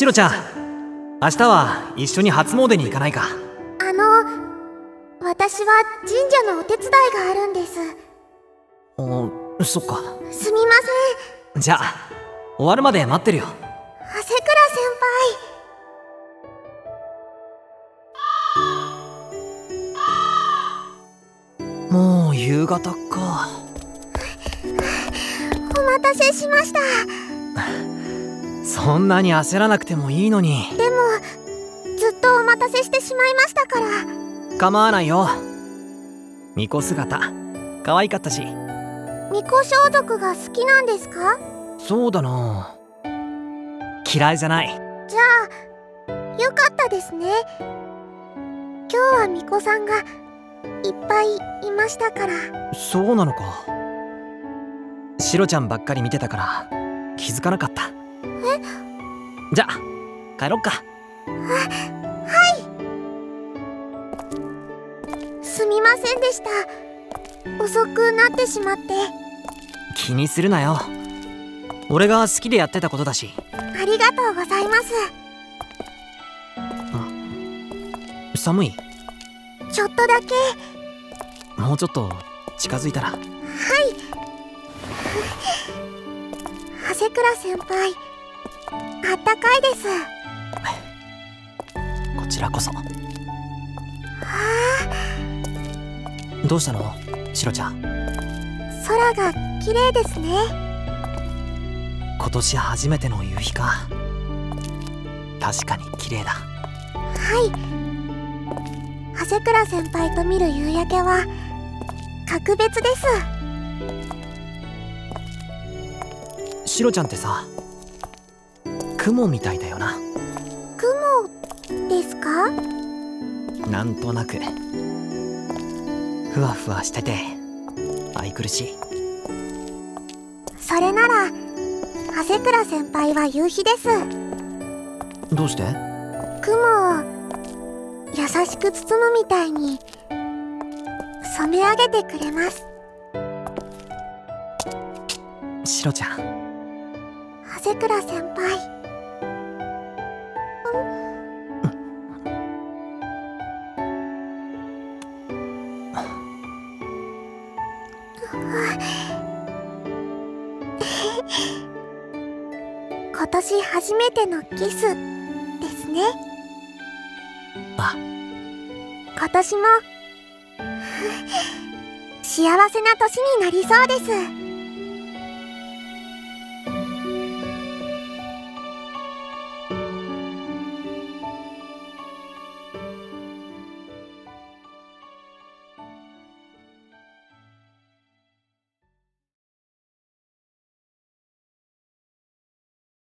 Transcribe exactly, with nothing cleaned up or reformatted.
シロちゃん、明日は一緒に初詣に行かないか？ あの私は神社のお手伝いがあるんです。 あ、そっか。 すみません。 じゃあ終わるまで待ってるよ。 長谷倉先輩。もう夕方か。 お待たせしました。 そんなに焦らなくてもいいのに。 でもずっとお待たせしてしまいましたから。 構わないよ。巫女姿可愛かったし。 巫女装束が好きなんですか？ そうだな、嫌いじゃない。 じゃあよかったですね。今日は巫女さんがいっぱいいましたから。 そうなのか。シロちゃんばっかり見てたから気づかなかった。 え？ じゃあ帰ろっか。 はい。すみませんでした。遅くなってしまって。 気にするなよ。俺が好きでやってたことだし。 ありがとうございます。 寒い？ ちょっとだけ。 もうちょっと近づいたら。 はい。長谷倉先輩、あったかいです。 こちらこそ。 はあ。どうしたのシロちゃん？ 空が綺麗ですね。 今年初めての夕日か。確かに綺麗だ。 はい。長谷倉先輩と見る夕焼けは格別です。 シロちゃんってさ、雲みたいだよな。 雲ですか？ なんとなくふわふわしてて愛くるしい。 それなら長谷倉先輩は夕日です。 どうして？ 雲を優しく包むみたいに染め上げてくれます。 シロちゃん。 長谷倉先輩。今年初めてのキスですね。 あ、 今年も幸せな年になりそうです。